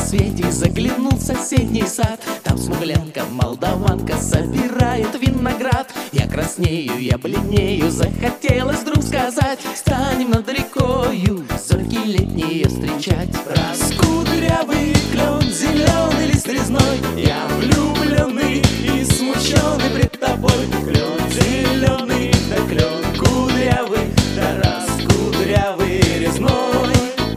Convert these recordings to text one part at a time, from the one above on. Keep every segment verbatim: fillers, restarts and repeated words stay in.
рассвете заглянул в соседний сад. Там смуглянка, молдаванка собирает виноград. Я краснею, я бледнею, захотелось вдруг сказать: станем над рекою зорьки летние встречать. Раскудрявый клен, зеленый лист резной, я влюбленный и смущенный пред тобой. Клен зеленый, да клен кудрявый, да раскудрявый резной.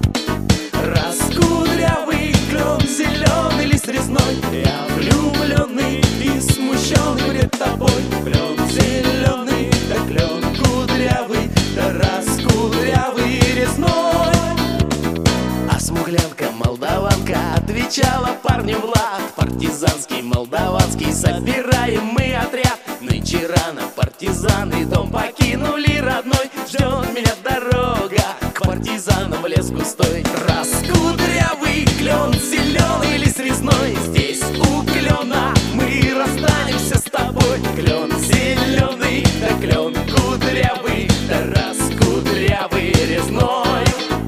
Раскудрявый клен, зеленый лист резной, я влюбленный и смущенный пред тобой. Клен зеленый, да клен кудрявый, да раскудрявый резной. А смуглянка, молдаванка отвечала парню в лад: партизанский, молдаванский, собираем мы отряд. Нынче рано партизаны дом покинули родной. Ждет меня дорога к партизанам в лес густой. Раскудрявый клен, зеленый лист резной, здесь у клена мы расстанемся с тобой. Клен зеленый, да клен кудрявый, да раскудрявый резной.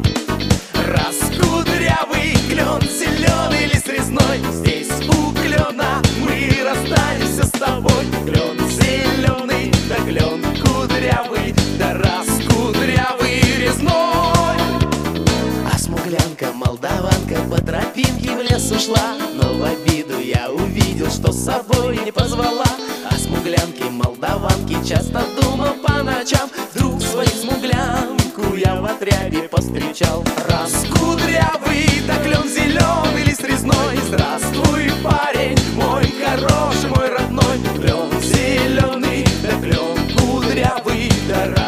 Раскудрявый клен, зеленый лист резной, здесь у клена мы расстанемся с тобой. Клен зеленый, да клен кудрявый, да раскудрявый резной. А смуглянка, молдаванка по тропинке в лес ушла, но в обиду я увидел, что с собой не позвала. А смуглянки, молдаванки часто думал по ночам, вдруг свою смуглянку я в отряде повстречал. Раскудрявый, да клен зеленый лист резной, здравствуй, парень мой хороший, мой родной. Клен зеленый, да клен кудрявый, да